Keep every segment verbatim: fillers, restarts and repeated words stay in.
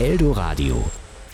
Eldoradio.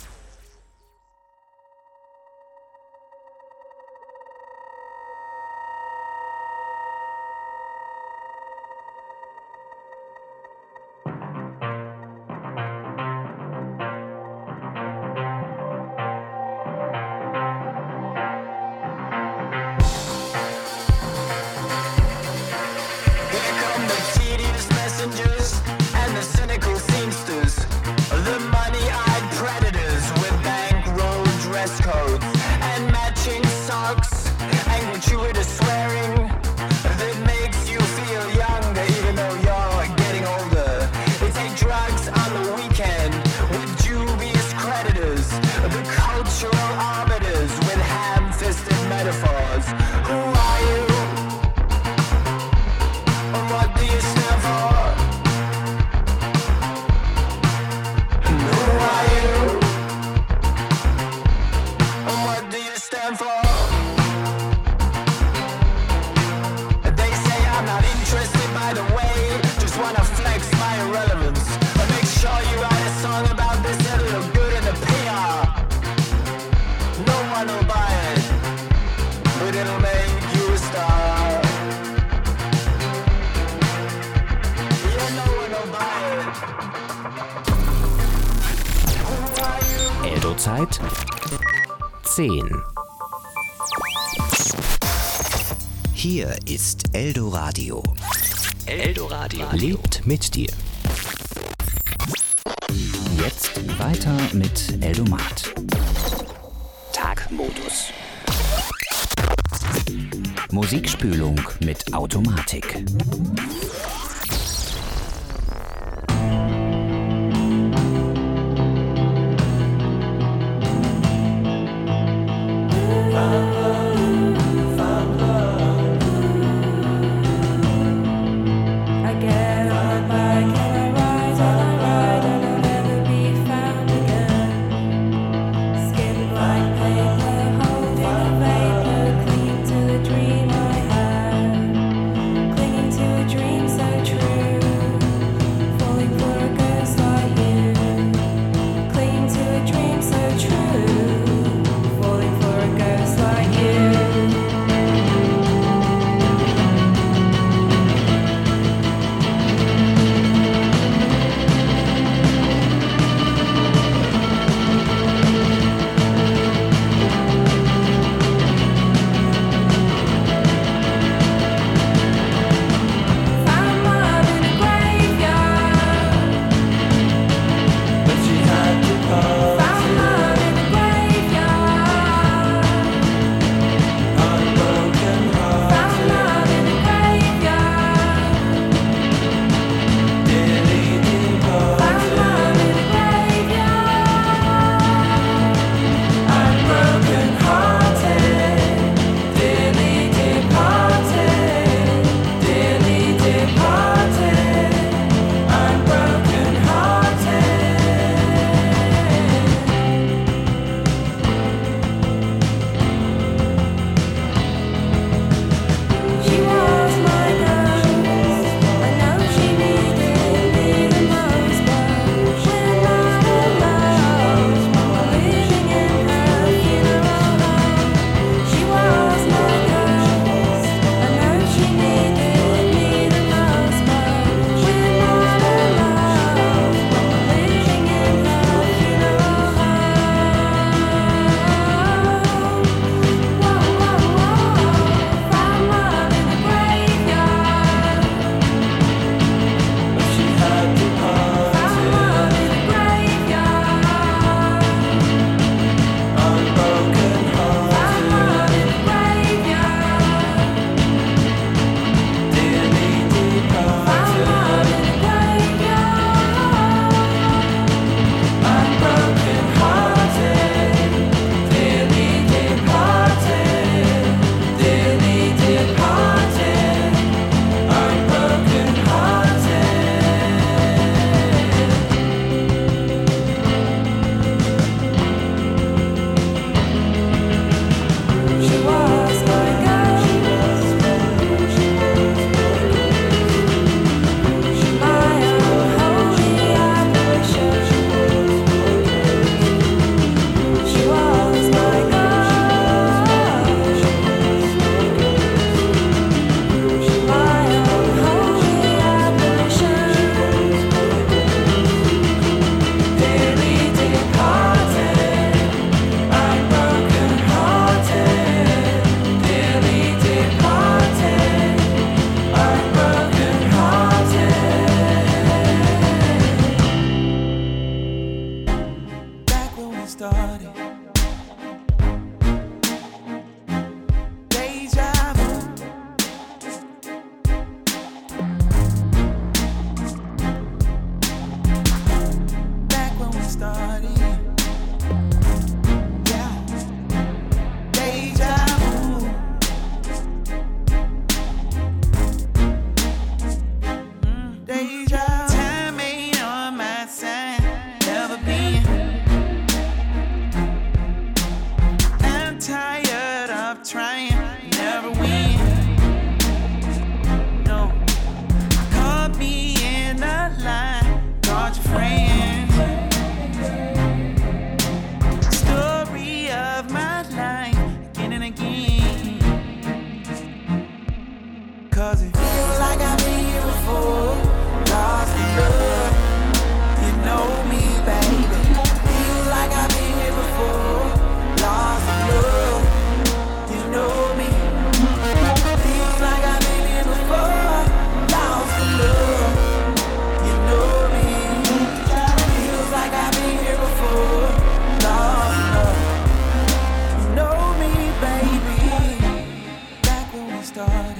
Eldo-Zeit zehn. Hier ist Eldoradio. Eldoradio lebt mit dir. Jetzt weiter mit Eldomat. Tagmodus. Musikspülung mit Automatik. Clinging to a dream so Deja, time ain't on my side, never been. I'm tired of trying, never win. No, caught me in a lie, caught your friends. Story of my life, again and again. Cause it feels like I've been here before, lost in love. You know me, baby. Feels like I've been here before, lost in love. You know me. Feels like I've been here before, lost in love. You know me. Feels like I've been here before, lost in love. You know me, baby. Back when we started.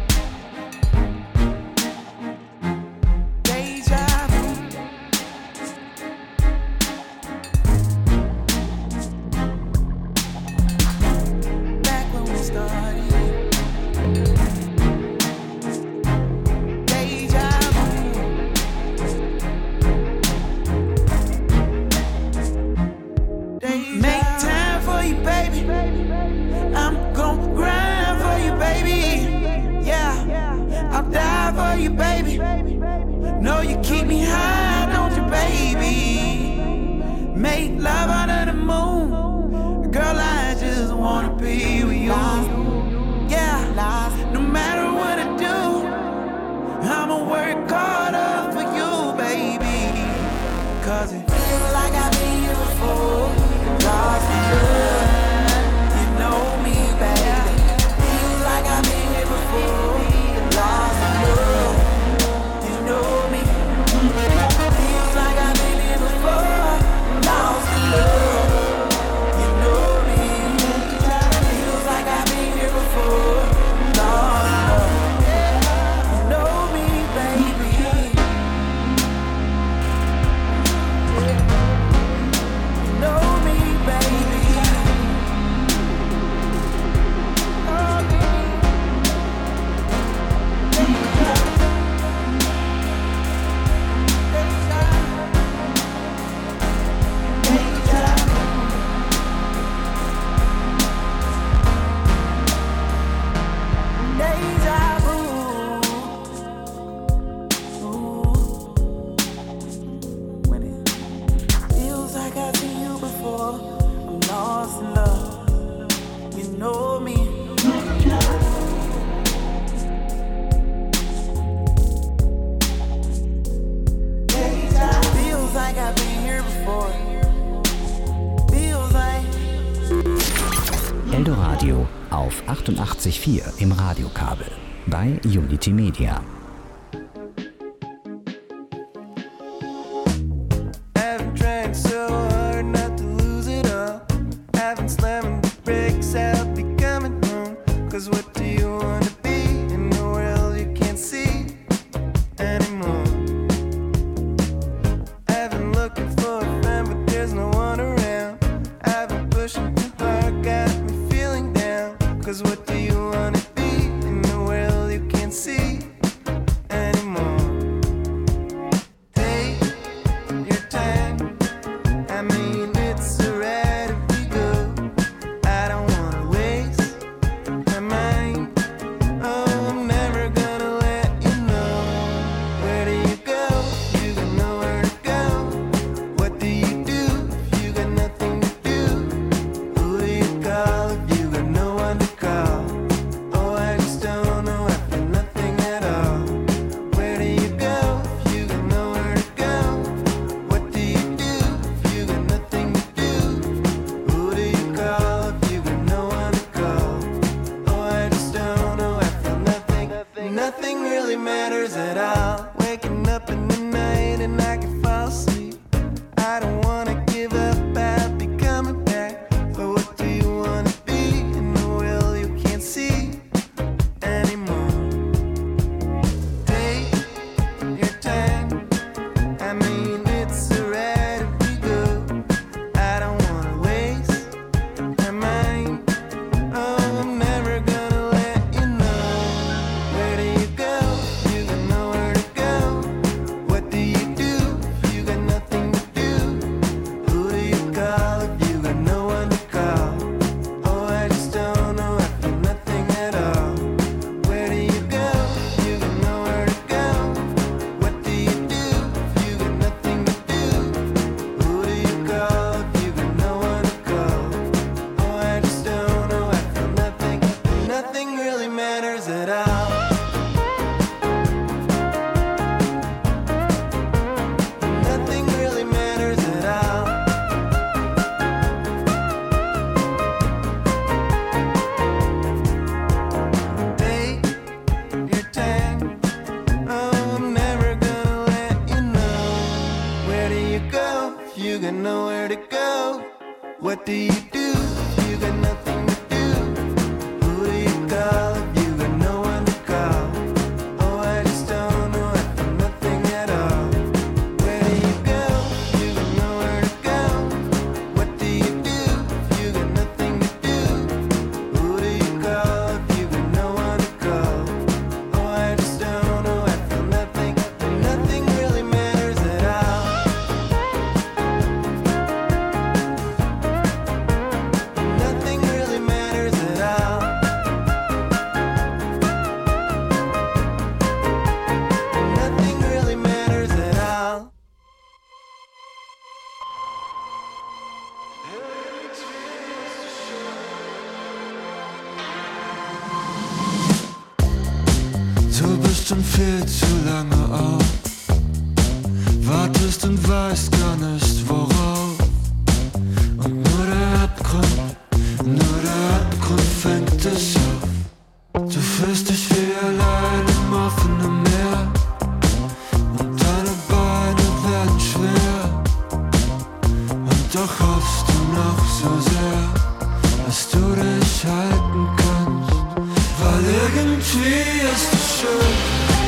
Eldoradio auf achtundachtzig Komma vier im Radiokabel bei Unity Media. Cause what do you wanna be in the world you can't see? got nowhere to go. What do you do? You got nothing to do. Who do you call if you got no one to call? Oh, I just don't know. I feel nothing at all. Where do you go? You got nowhere to go. What do you do if you got nothing to do? Who do you call if you got no one to call? Oh, I just don't know. I feel nothing, but nothing really matters at all. Nothing really matters at all. Nothing really matters at all. Du bist schon viel zu lange auf, wartest und weißt gar nicht worauf. Und nur der Abgrund, nur der Abgrund fängt dich auf. Du fühlst dich wie allein im offenen Meer und deine Beine werden schwer. Und doch hoffst du noch so sehr, dass du dich halten kannst. Weil irgendwie ist es schön,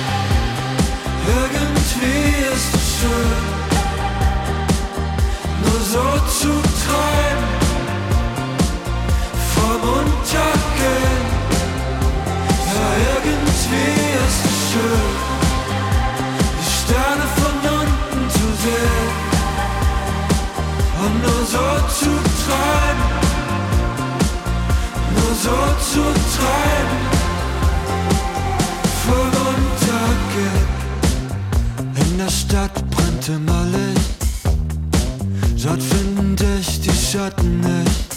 irgendwie ist es schön, nur so zu treiben, vom Untergehen. Ja, irgendwie ist es schön, die Sterne von unten zu sehen und nur so zu treiben, nur so zu treiben, vom Untergehen. In der Stadt brennt immer Licht, dort finden dich die Schatten nicht.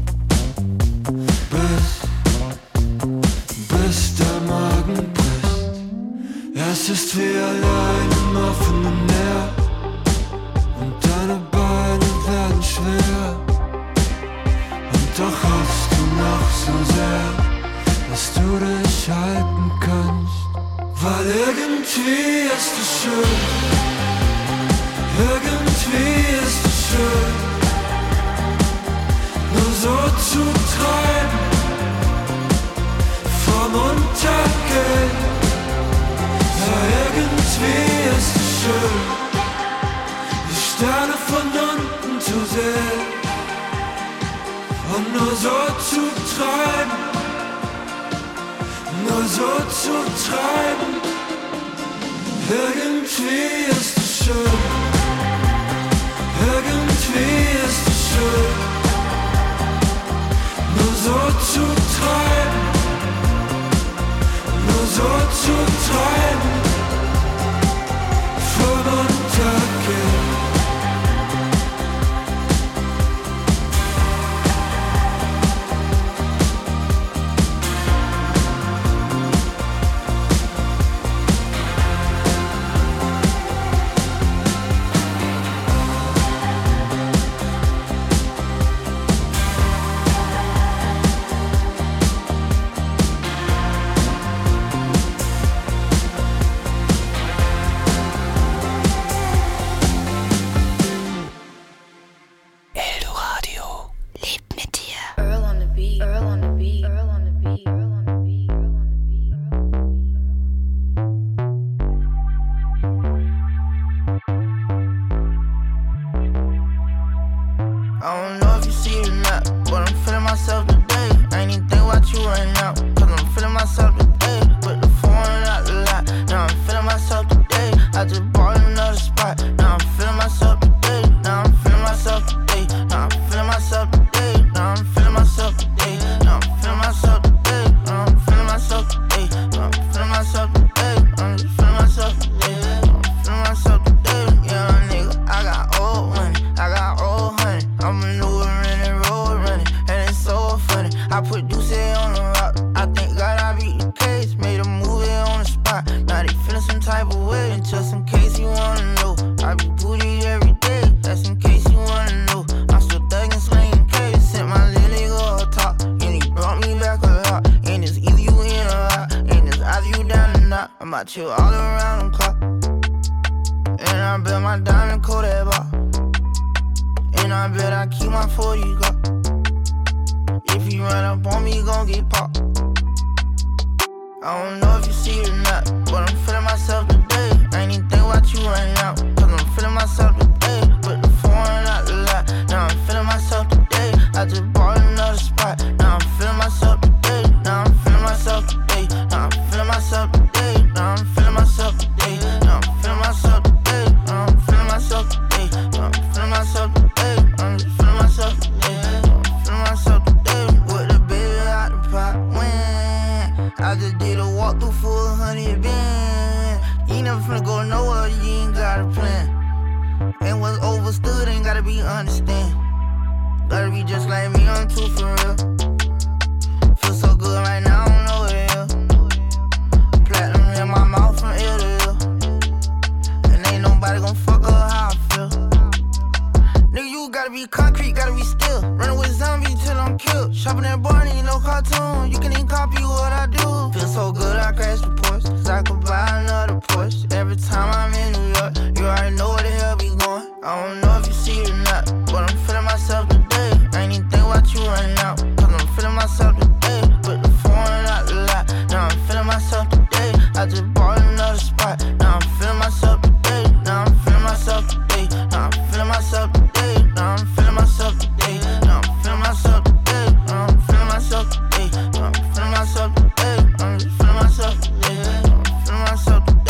Bis, bis der Magen bricht. Ja, es ist wie allein im offenen Meer und deine Beine werden schwer. Und doch hoffst du noch so sehr, dass du dich halten kannst. Weil irgendwie ist es schön, irgendwie ist es schön, nur so zu treiben, vom Untergehen. Ja, irgendwie ist es schön, die Sterne von unten zu sehen und nur so zu treiben, nur so zu treiben. Irgendwie ist es schön, irgendwie ist es schön, nur so zu treiben, nur so zu treiben, vom Untergehen. I chill all around the clock, and I built my diamond Kodak bar. And I bet I keep my forty Glock. If you run up on me, gon' get popped. I don't know if you see it or not, but I'm feeling myself today. I ain't even think about you right now, cause I'm feeling myself today. Put the foreign out the lot, now I'm feeling myself today. I just bought another spot, now I'm feeling myself today. Now I'm feeling myself today. Now I'm feeling myself today. Now I'm feeling myself today. Now I'm feeling myself today. Now I'm feeling myself today. Now I'm feeling myself today. I'm just feeling myself today. I'm feeling myself today. With the baby out the pot, when I just did a walk through for a hundred band. You ain't never finna go nowhere, you ain't got a plan. And what's overstood ain't gotta be understand. Gotta be just like me, I'm too for real. Feel so good right now, I don't know what it is. Platinum in my mouth from ear to ear. And ain't nobody gon' fuck up how I feel. Nigga, you gotta be concrete, gotta be still. Running with zombies till I'm killed. Shopping at Barney, no cartoon. You can even copy what I do. Feel so good, I crash the Porsche. Cause I could buy another Porsche. Every time I'm in New York, you already know where the hell be going. I don't know if you see it or not, but I'm feeling myself today. I ain't even think about you right now, cause I'm feeling myself today. Put the foreign out the lot, now I'm feeling myself today. I just bought another spot, now I'm feeling myself today. Now I'm feeling myself today. Now I'm feeling myself today. Now I'm feeling myself today. Now I'm feeling myself today. Now I'm feeling myself today. Now I'm feeling myself today. I'm just feeling myself today. Now I'm feeling myself today.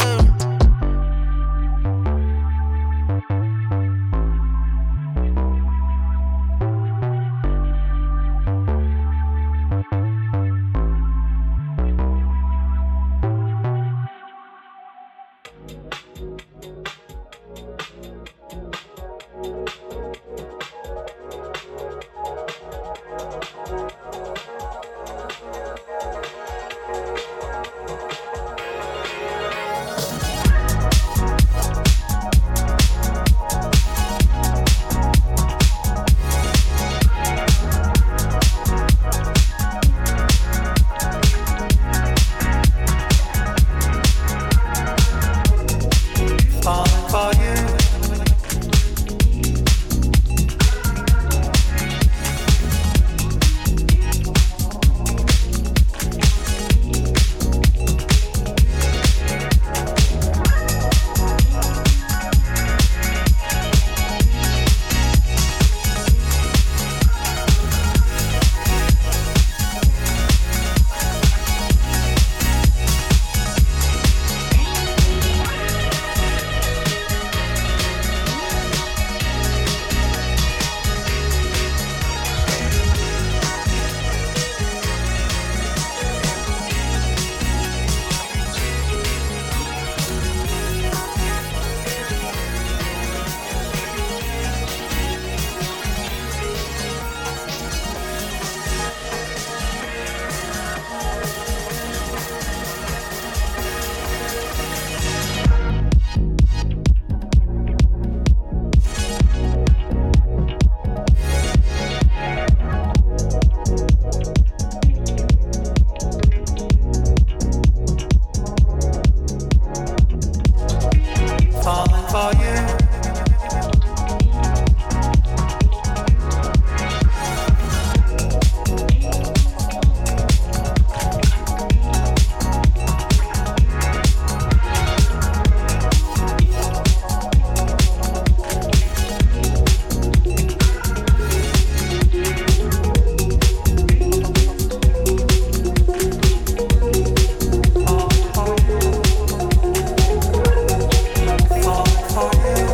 For you.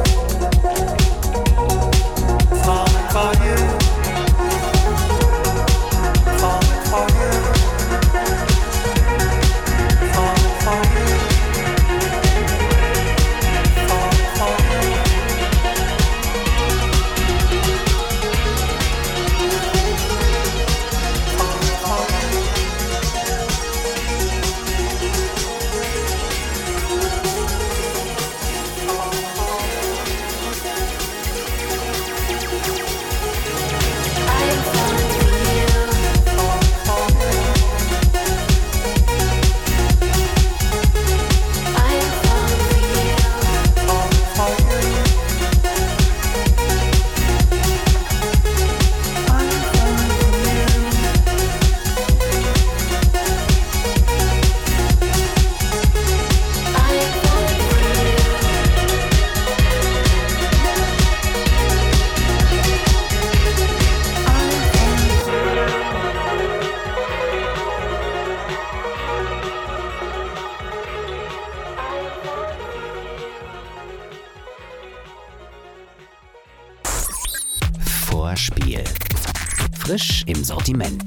Vorspiel. Frisch im Sortiment.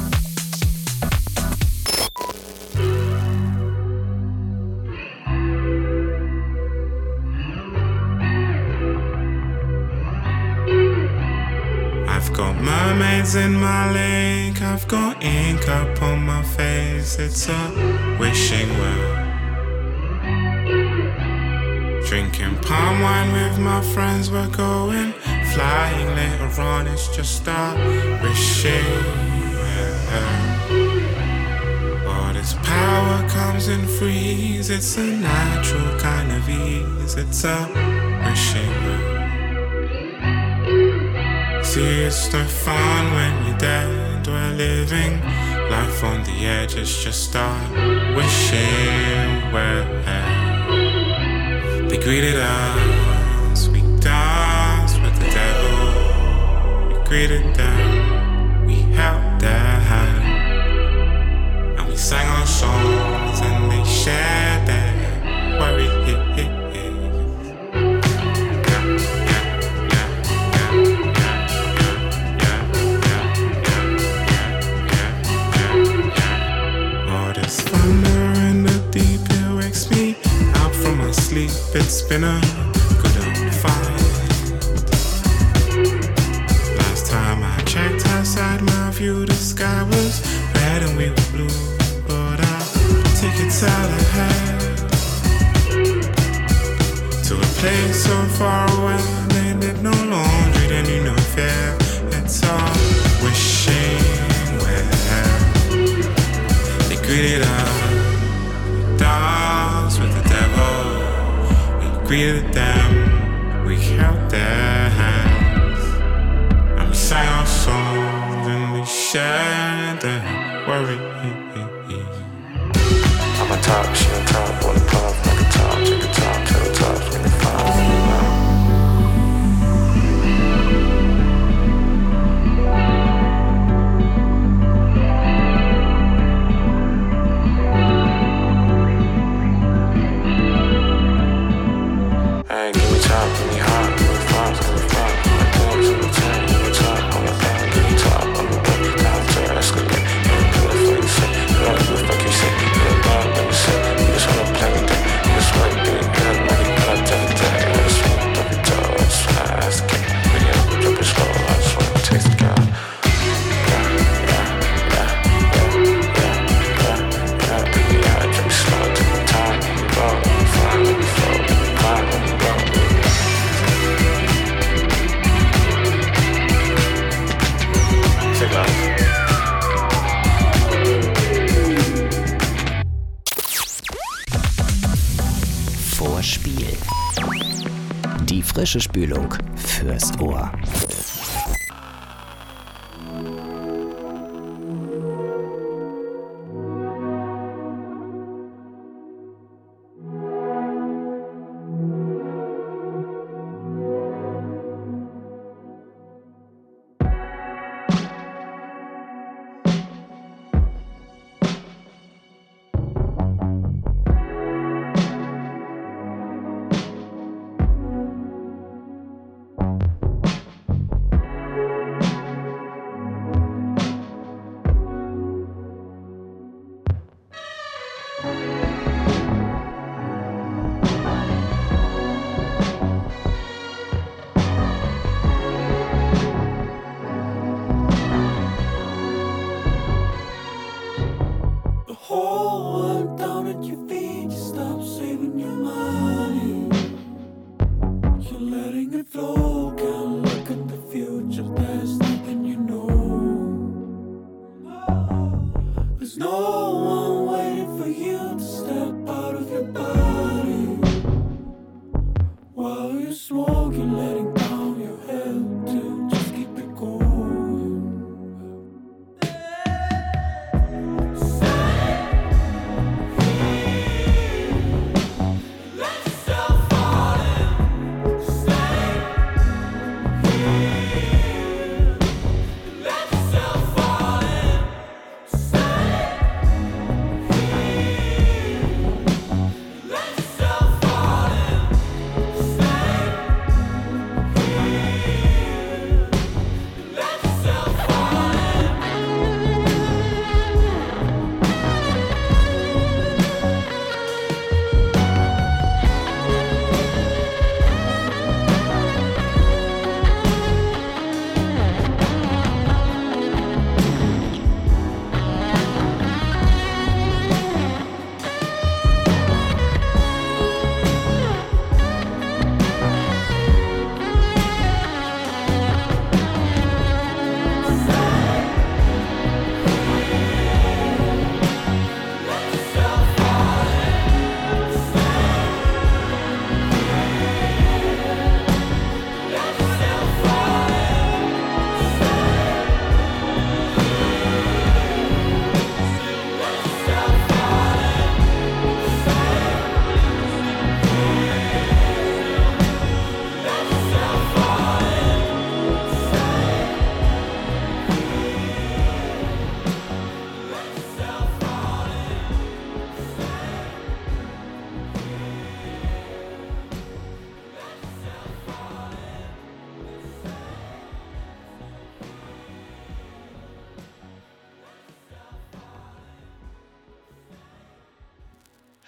I've got mermaids in my lake, I've got ink up on my face, it's a wishing well. Drinking palm wine with my friends, we're going flying later on, it's just a wishing well. Oh, this power comes in freeze, it's a natural kind of ease, it's a wishing well. See, it's no fun when you're dead, we're living life on the edge, it's just a wishing well. They greeted us, we danced with the devil. We greeted them, we held their hand, and we sang our songs and they shared their worries. It's been a good old fight. Last time I checked outside my view, the sky was red and we were blue. But I'll take it out ahead to a place so far away. They did no laundry, they knew no fear. It's all wishing well. They greeted us, dogs with the devil. Greeted them, we held their hands, and we sang our songs and we shared their worries. I'm on top, she on top, on the puff, like a top, take a top, till the top, when they find me now. Vorspiel. Die frische Spülung fürs Ohr.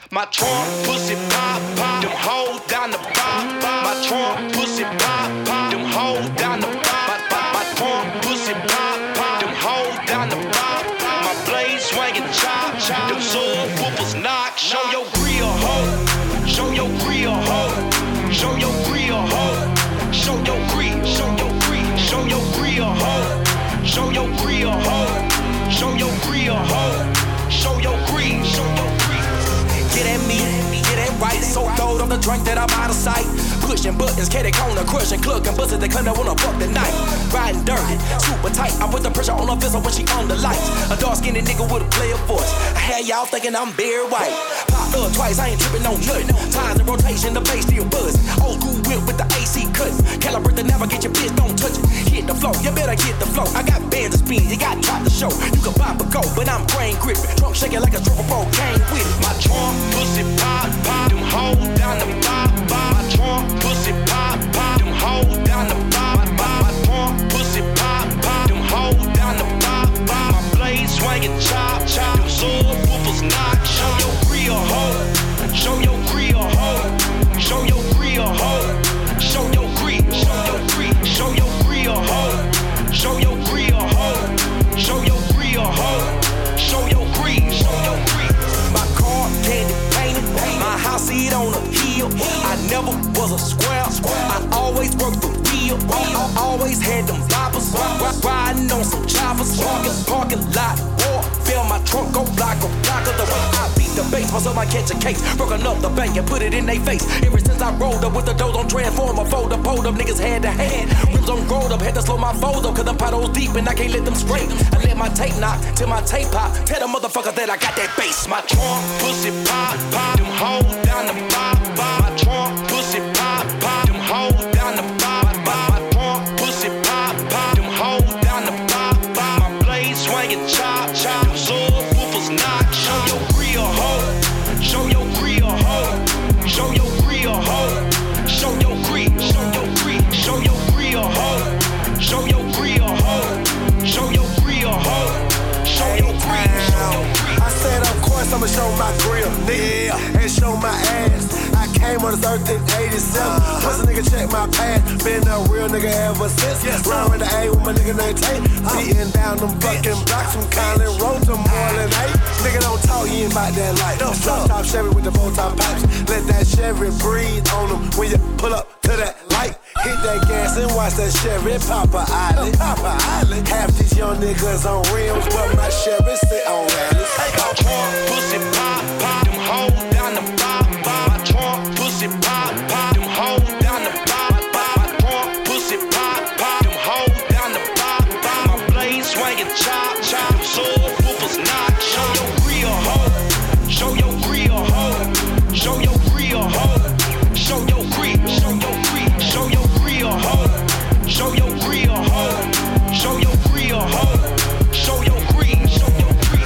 My trunk pussy pop, pop, them hoes down the pop. My trunk pussy pop, pop, them hoes down the pop. My trunk pussy pop, pop, them hoes down the pop. My blade swinging chop, chop, them subwoofers knock. Show your grill hoe, show your grill hoe, show your grill hoe, show your grill, show your grill, show your grill hoe, show your grill hoe, show your grill hoe, show your grill, show your grill. Get at me, get it right. So throwed on the drink that I'm out of sight. Pushing buttons, catty corner, crushing, clucking, busting, they come wanna fuck the night. Riding dirty, super tight. I put the pressure on her fist when she on the lights. A dark skinned nigga with a player voice. I had y'all thinking I'm bare white. Popped up twice, I ain't tripping on nothing. Tires in rotation, the bass still buzzing. Old school whip with the A C cutting. Calibrate the navigate your bitch, don't touch it. Hit the flow, you better get the flow. I got bands of speed, you got drop the show. You can pop a go, but I'm brain gripping. Trunk shaking like a triple four, came with it. My trunk pussy pop, pop, them hoes down the pop, pop. My trunk pussy pop, pop, them hoes down the pop, pop. My trunk pussy pop, pop, them hoes down the pop, pop. My blade swinging chop, chop, them subwoofers knock. Show your grill hoe, show your grill hoe, show your grill hoe, show your grill, show your grill, show your grill hoe, show your grill hoe, show your grill hoe, show your grill, show your grill. My car candy painted, my house seat on a hill. I never was a square, I always worked the wheel. I always had them boppers, riding on some choppers. Parking, parking lot, war, fill my trunk, go block, go block of the way I beat the bass. Myself I catch a case, broken up the bank and put it in their face. Ever since I rolled up with the doors on transformer, fold up, hold up, niggas hand to hand. Rims on rolled up, had to slow my fold up, cause the potholes deep and I can't let them straight. I let my tape knock till my tape pop. Tell the motherfucker that I got that bass. My trunk pussy pop, pop, them hoes down the pop, pop. My trunk pussy pop, pop, them hoes down the pop, pop. My trunk pussy pop, pop, them hoes down the pop, pop. My blade swinging chop, chop, them subwoofers knock. Show your grill hoe, show your grill hoe, show your grill hoe, show your grill, show your grill, show your grill hoe, show your grill hoe, show your grill hoe, show your grill, show your grill. I said, of course I'ma show my grill, nigga, yeah, and show my ass. I came on this earth in eighty-seven. Plus a nigga check my past. Been a real nigga ever since. Yes, round with the A with my nigga named Tate. Beating down them fucking blocks from Conley Road to more than eight. Nigga don't talk, you ain't about that life. Drop top Chevy with the bow top pipes. Let that Chevy breathe on them when you pull up to that light. Hit that gas and watch that Chevy pop a island. Pop a island. Half these young niggas on rims, but my Chevy sit on islands. My trunk pussy pop, pop, them hoes down the pop, pop. My trunk pussy pop, pop, them hoes down the pop, pop. My trunk pussy pop, pop, them hoes down the pop, pop. My blade swinging chop, chop, them subwoofers knock. Show your grill hoe, show your grill hoe, show your grill hoe, show your grill, show your grill, show your grill hoe, show your grill hoe, show your grill hoe, show your grill, show your grill.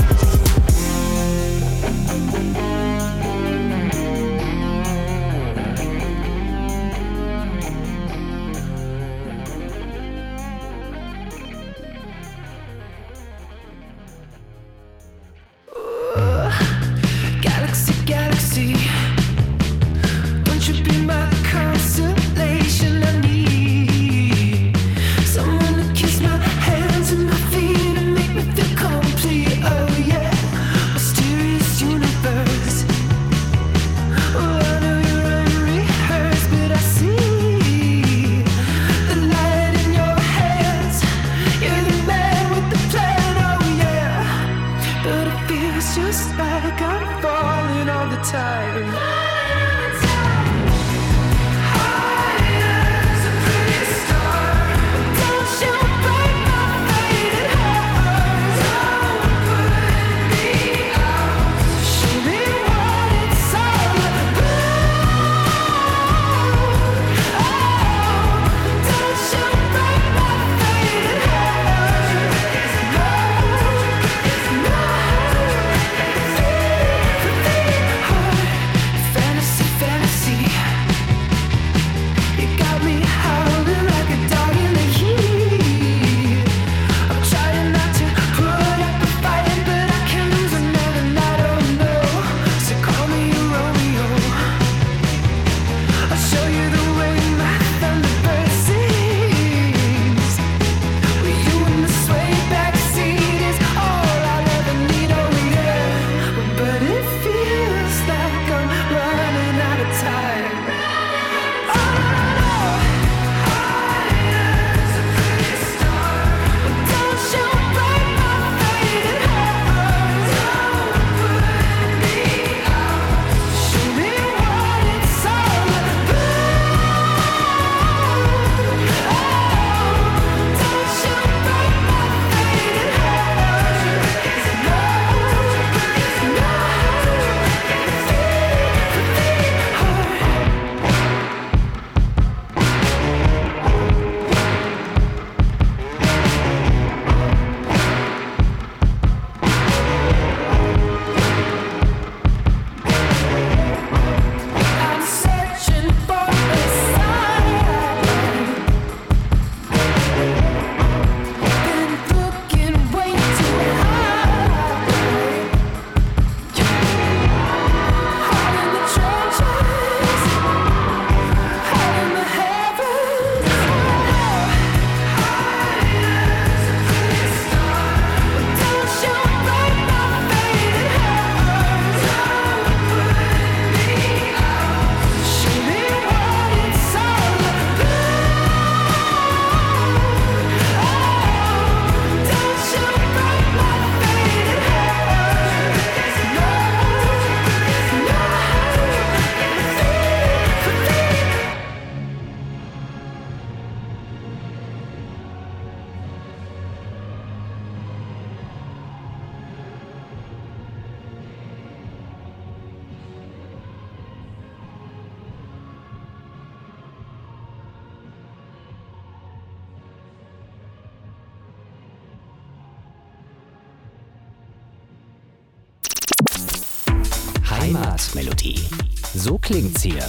Heimatmelodie. So klingt's hier.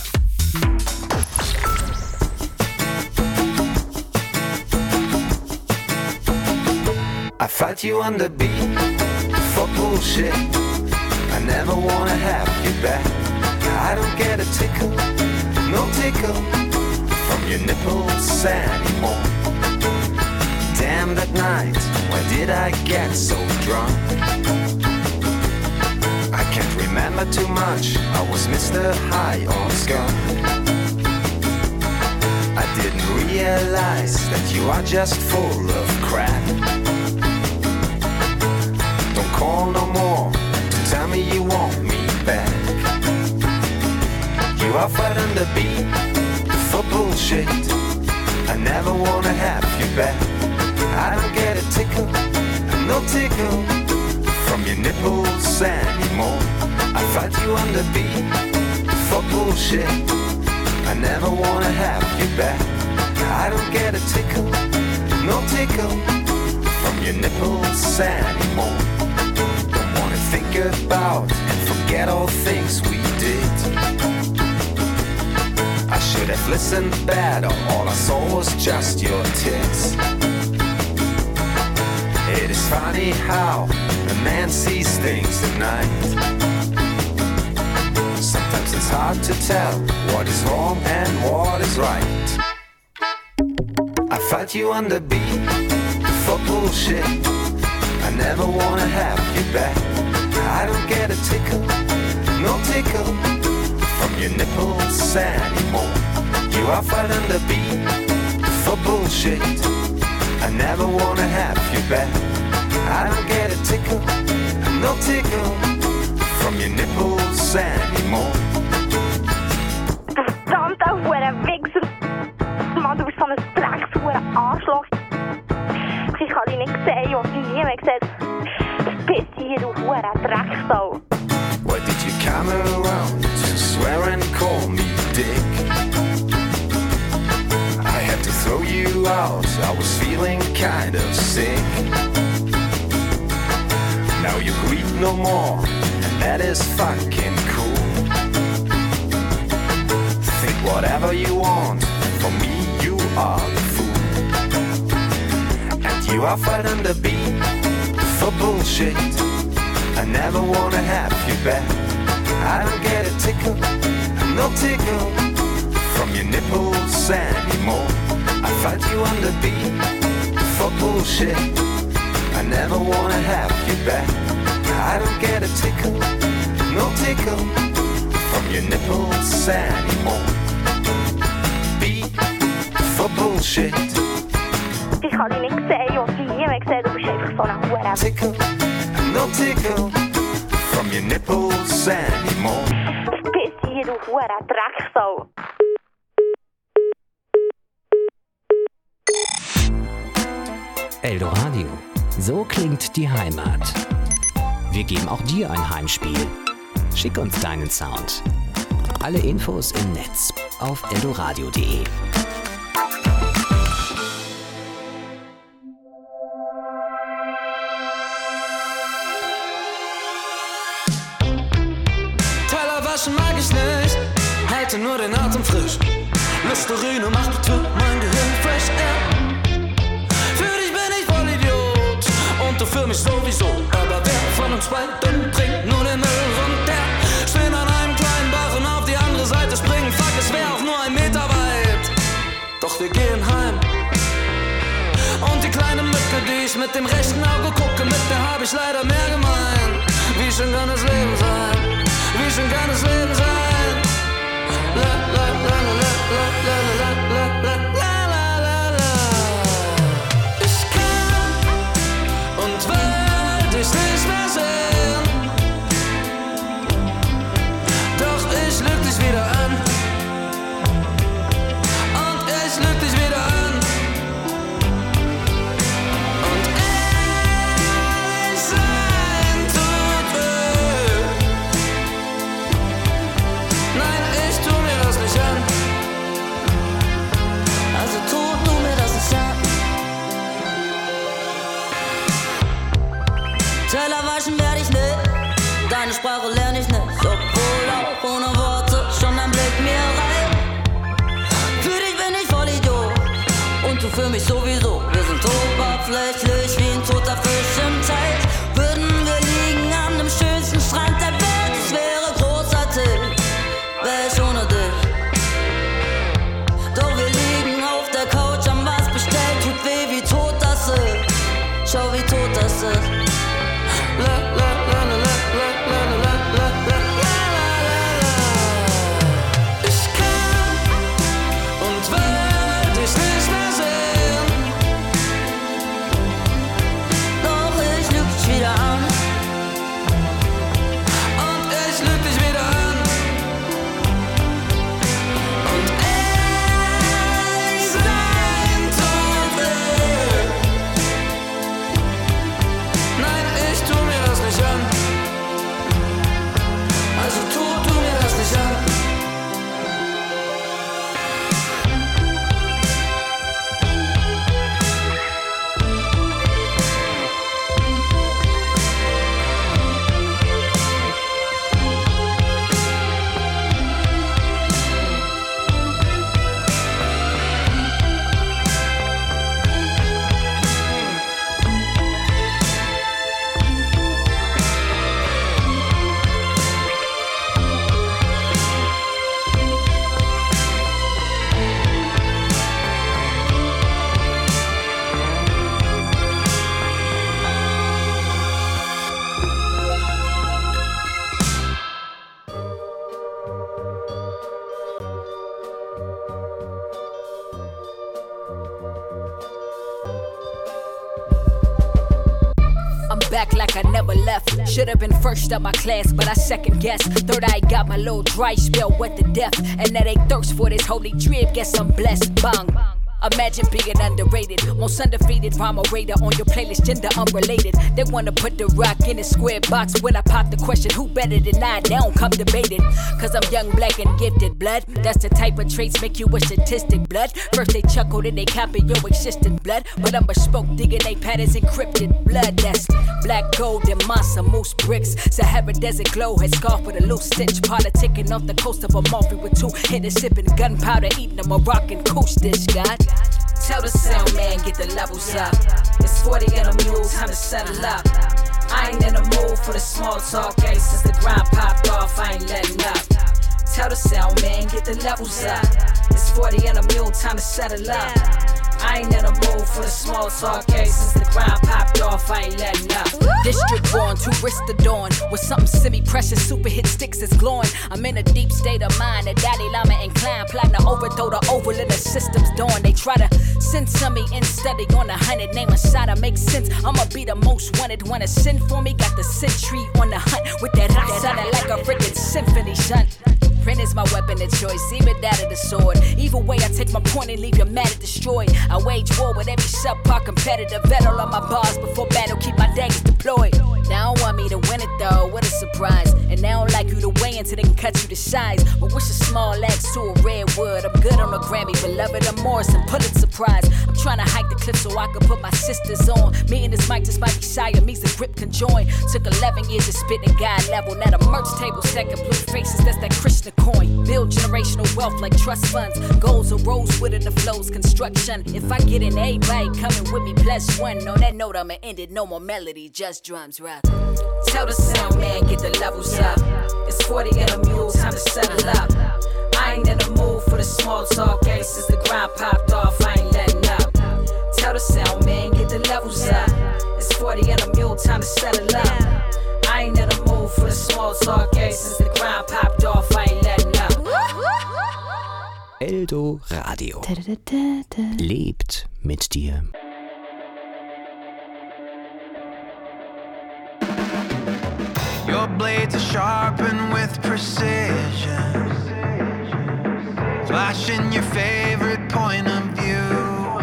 I fight you on the beat for bullshit. I never wanna have you back. I don't get a tickle, no tickle from your nipples anymore. Damn that night, why did I get so drunk? I can't remember too much, I was Mister High on Skunk. I didn't realize that you are just full of crap. Don't call no more to tell me you want me back. You offered on the beat for bullshit. I never wanna have you back. I don't get a tickle, no tickle from your nipples anymore. I fight you on the beat for bullshit. I never wanna have you back. I don't get a tickle, no tickle from your nipples anymore. Don't wanna think about and forget all things we did. I should have listened better, all I saw was just your tits. It is funny how a man sees things at night. Sometimes it's hard to tell what is wrong and what is right. I fight you on the beat for bullshit. I never wanna have you back. I don't get a tickle, no tickle from your nipples anymore. You are fight on the beat for bullshit. I never wanna have you back. I don't get a tickle, no tickle from your nipples anymore. Verdammte Hure Wichser. Mann, du bist so ein Dreckshure Arschloch. Ich habe dich nicht gesehen, was ich nie mehr gesehen habe. Piss hier, du Hure Drecksau. Why did you come around to swear and call me dick? I had to throw you out, I was feeling kind of sick. Now you greet no more, and that is fucking cool. Think whatever you want, for me you are the fool. And you are fighting the beat for bullshit. I never wanna have you back. I don't get a tickle, no tickle from your nipples anymore. I fight you on the beat for bullshit. I never wanna have you back. I don't get a tickle, no tickle from your nipples anymore. Beat for bullshit. Ich habe dich nicht gesehen, was ich nie mehr gesehen habe. Du bist einfach so eine Hure. Tickle, no tickle from your nipples anymore. Piss hier, du Hure Drecksau. Eldoradio. So klingt die Heimat. Wir geben auch dir ein Heimspiel. Schick uns deinen Sound. Alle Infos im Netz auf eldoradio punkt de. Teller waschen mag ich nicht, halte nur den Atem frisch. Listerine macht für mein Gehirn fresh air. Für dich bin ich voll Idiot und du für mich sowieso. Aber wer von uns beiden trinkt nur den Müll runter? Stehen an einem kleinen Bach und auf die andere Seite springen. Fuck, es wär auch nur ein Meter weit. Doch wir gehen heim. Und die kleine Mücke, die ich mit dem rechten Auge gucke, mit der hab ich leider mehr gemein. Wie schön kann das Leben sein? Wie schön kann das Leben sein? La la la la la la la la la la la la la. Ich kann und will dich nicht mehr sehen. Doch ich lüg dich wieder an. Und ich lüg dich wieder an. Und ehrlich sein tut weh. Nein, ich tu mir das nicht an. Also tu du mir das nicht an. Teller waschen werd ich nicht, deine Sprache lerne ich nicht, obwohl für mich sowieso. Wir sind oberflächlich wie ein toter Fisch im Teich. Würden wir liegen an dem schönsten Strand der Welt, es wäre großartig, wär ich ohne dich. Doch wir liegen auf der Couch, haben was bestellt, tut weh, wie tot das ist. Schau, wie tot das ist. La, la, la, la, la, la, la, la, la, la. Ich kann und will dich nicht mehr sehen. Doch ich lüg dich wieder an. Und ich lüg dich wieder an. Und ich sein tut weh. Nein, ich tu mir das nicht an. Also tu, tu mir das nicht an. I'm back like I never left. Should've been first up my class, but I second guessed. Third I got my little dry spell wet to death. And now they thirst for this holy drip, guess I'm blessed. Bang. Imagine being underrated, most undefeated rhyme radar on your playlist, gender unrelated. They wanna put the rock in a square box. When I pop the question, who better than I? They don't come debated. Cause I'm young, black, and gifted, blood. That's the type of traits make you a statistic, blood. First they chuckle, then they copy your existing blood. But I'm bespoke, digging they patterns encrypted, blood. That's black gold and massa moose bricks. Sahara desert glow, head scarf with a loose stitch. Politicking off the coast of Amalfi with two hitters sipping gunpowder, eating a Moroccan coast dish, God. Tell the sound man, get the levels up. It's forty and a mule, time to settle up. I ain't in the mood for the small talk, hey, since the grind popped off, I ain't letting up. Tell the sound man, get the levels up. It's forty and a mule, time to settle up. I ain't in the mood for the small talk, hey, since the grind popped off, I ain't letting up. District born, two wrists to dawn, with something semi-precious, super hit sticks is glowing. I'm in a deep state of mind, a Dalai Lama inclined, plotting to overthrow the oval in the system's dawn. They try to send some me in study on a hundred, name a shot, I make sense. I'ma be the most wanted, wanna send for me, got the sentry on the hunt, with that rock sounding like a freaking symphony, son. Print is my weapon of choice, even that of the sword. Either way, I take my point and leave you mad and destroyed. I wage war with every subpar competitor. Vet all on my bars before battle, keep my daggers deployed. Now don't want me to win it though, what a surprise. And they don't like you to weigh until they can cut you to size. But wish a small axe to a redwood. I'm good on a Grammy, beloved of Morrison, Pulitzer Prize. I'm trying to hike the cliff so I can put my sisters on. Me and this mic just might be Siamese, the grip can join. Took eleven years to spit in God level. Now the merch table second blue faces, that's that Krishna coin. Build generational wealth like trust funds. Goals arose within the flows, construction. If I get in, everybody coming with me, plus one. On that note, I'ma end it, no more melody, just drums, right? Tell the sound man, get the levels up. It's forty and a mule, time to settle up. I ain't in the mood for the small talk, hey, since the grind popped off, I ain't letting up. Tell the sound man, get the levels up. It's forty and a mule, time to settle up. I ain't in the mood for the small talk, hey, since the grind popped off, I ain't letting up. Eldo Radio lebt mit dir. Your blades are sharpened with precision, flashing your favorite point of view.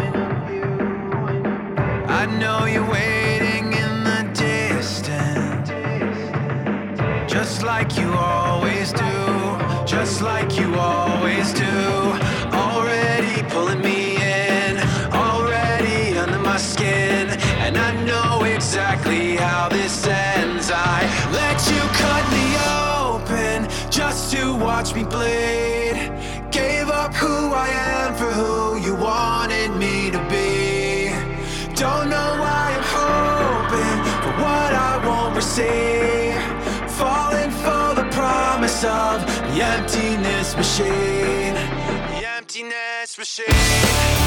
I know you're waiting in the distance, just like you always do, just like you always do. Already pulling me in, already under my skin, and I know exactly how this ends. I let you cut me open just to watch me bleed. Gave up who I am for who you wanted me to be. sea, falling for the promise of the emptiness machine. The emptiness machine.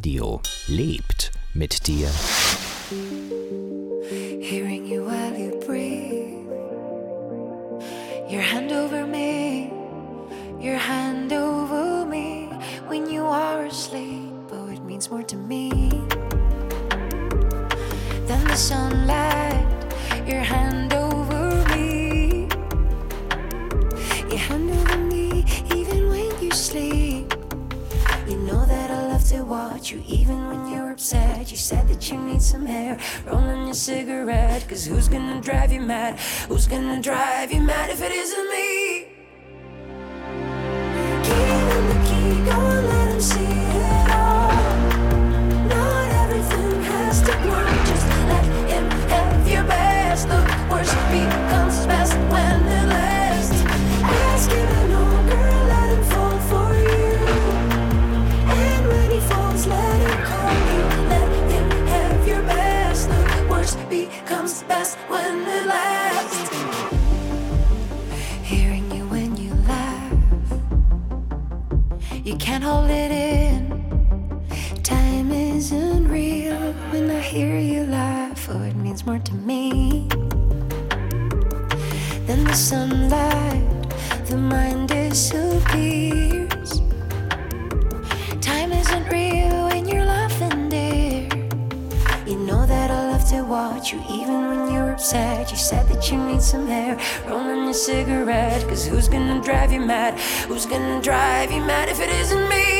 Radio lebt mit dir. Hearing you while you breathe, your hand over me, your hand over me when you are asleep. Oh, it means more to me than the sunlight. Your hand over me, your hand over me even when you sleep. You know that I love to watch you even when you're upset. You said that you need some air, rolling your cigarette. Cause who's gonna drive you mad? Who's gonna drive you mad if it isn't me? Give him the key, go and let him see it all. Not everything has to glow, just let him have your best. The worst becomes best when it lasts. Ask him to know, girl, let him fall for you. And when he falls, let him call you. Let him have your best. The worst becomes best when it lasts. Hearing you when you laugh, you can't hold it in. Time isn't real when I hear you laugh. Oh, it means more to me than the sunlight. The mind disappears. Time isn't real when you're laughing, dear. You know that I love to watch you even when you're upset. You said that you need some air, rolling your cigarette. Cause who's gonna drive you mad? Who's gonna drive you mad if it isn't me?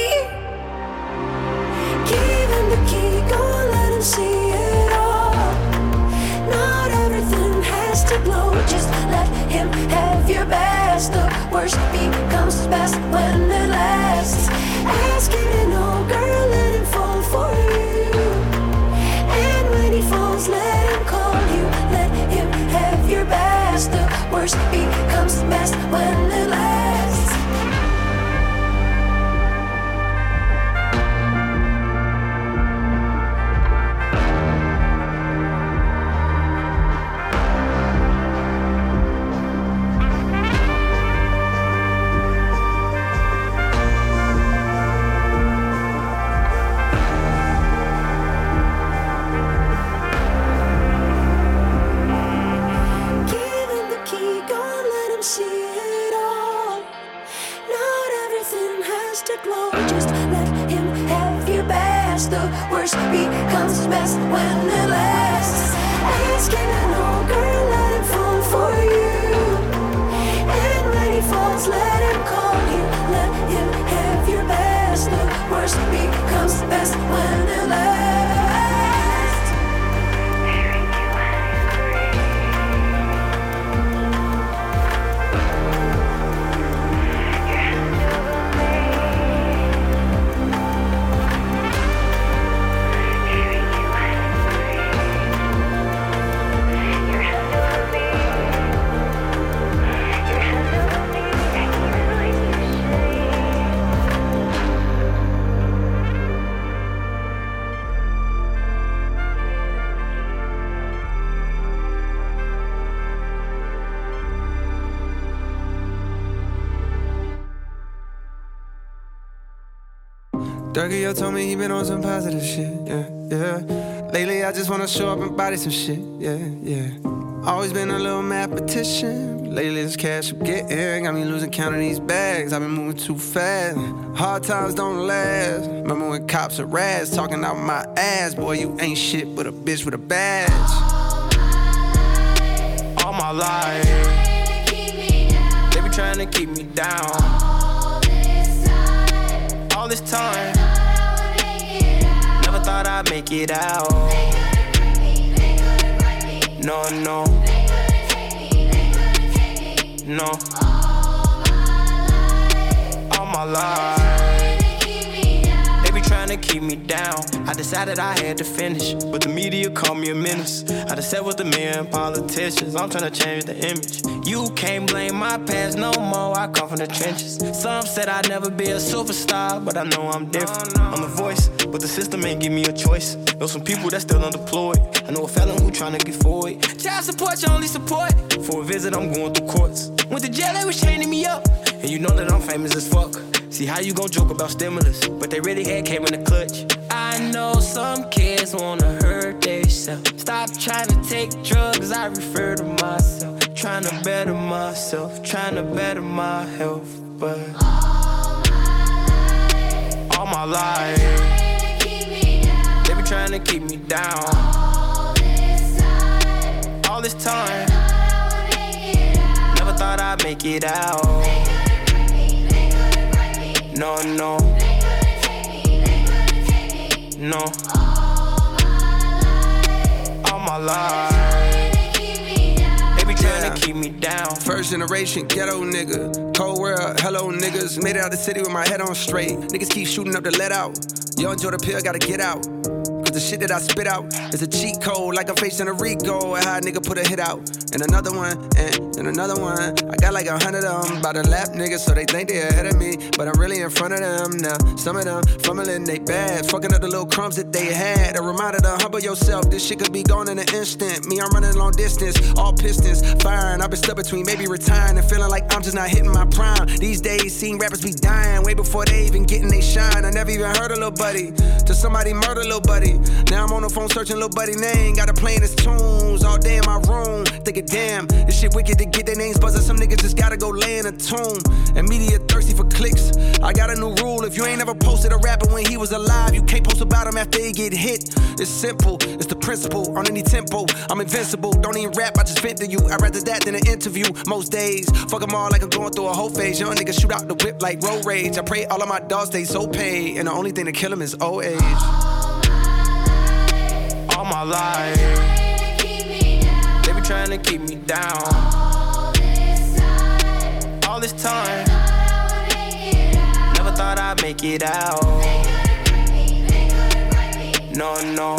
Give him the key, go and let him see it all. Not everything has to glow, just let him have your best. The worst becomes best when it lasts. Ask him to know, girl, let him fall for you. And when he falls, let him call you. Let him have your best. The worst becomes best when it lasts. Becomes best when it lasts. Ask him to know, girl, let him fall for you. And when he falls, let him call you. Let him have your best. The worst becomes best when it lasts. Durkio told me he been on some positive shit, yeah, yeah. Lately I just wanna show up and body some shit, yeah, yeah. Always been a little mathematician. Lately this cash I'm getting got me losing count of these bags. I've been moving too fast. Hard times don't last. Remember when cops are rats talking out my ass? Boy, you ain't shit but a bitch with a badge. All my life, they be trying to keep me down. All this time, never thought I'd make it out. No, no, no. All my life, they be trying to keep me down. I decided I had to finish, but the media called me a menace. I just sat with the men politicians. I'm trying to change the image. You can't blame my past no more. I come from the trenches. Some said I'd never be a superstar, but I know I'm different. I'm the voice, but the system ain't give me a choice. Know some people that's still unemployed. I know a felon who tryna get forward. Child support, your only support. For a visit, I'm going through courts. Went to jail, they was chaining me up. And you know that I'm famous as fuck. See how you gon' joke about stimulus, but they really had came in the clutch. I know some kids wanna hurt themselves. Stop trying to take drugs, I refer to myself. Trying to better myself, trying to better my health. But all my life, they be trying to keep me down. All this time, never thought I'd make it out. No, no, no. All my life, they be trying to keep me down. First generation ghetto nigga, cold world, hello niggas. Made it out the city with my head on straight. Niggas keep shooting up the let out. Young Jordan Pill gotta get out. Cause the shit that I spit out is a cheat code, like I'm facing a Rico. And how a nigga put a hit out, and another one, and, and another one. I got like a hundred of them by the lap niggas, so they think they ahead of me, but I'm really in front of them now. Some of them fumbling they bad, fucking up the little crumbs that they had. A reminder to humble yourself, this shit could be gone in an instant. Me, I'm running long distance, all pistons firing. I've been stuck between maybe retiring and feeling like I'm just not hitting my prime. These days, seeing rappers be dying way before they even getting they shine. I never even heard a little buddy till somebody murder little buddy. Now I'm on the phone searching little buddy name. Got her playing his tunes all day in my room. Thinking, damn, this shit wicked to get their names buzzing. Some niggas just gotta go lay in a tomb. And media thirsty for clicks. I got a new rule. If you ain't ever posted a rapper when he was alive, you can't post about him after he get hit. It's simple, it's the principle. On any tempo, I'm invincible. Don't even rap, I just vent to you. I'd rather that than an interview. Most days, fuck them all like I'm going through a whole phase. Young niggas shoot out the whip like road rage. I pray all of my dogs stay so paid, and the only thing to kill them is old age. All my life, they be trying to keep me down. All this time, never thought I'd make it out. No, no,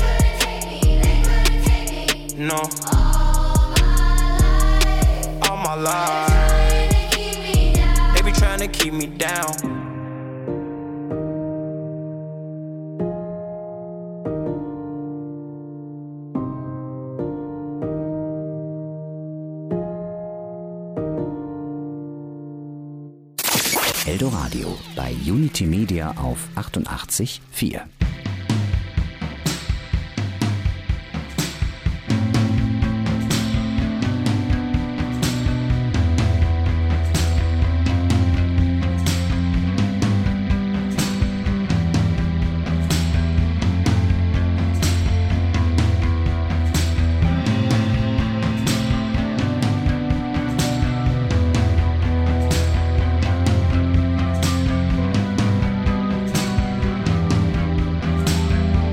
no. All my life, they be trying to keep me down. Eldoradio bei Unity Media auf achtundachtzig Komma vier.